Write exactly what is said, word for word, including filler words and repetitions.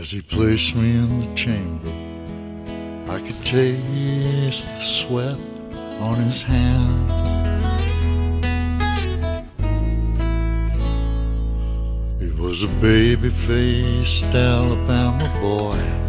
As he placed me in the chamber, I could taste the sweat on his hand. He was a baby-faced Alabama boy,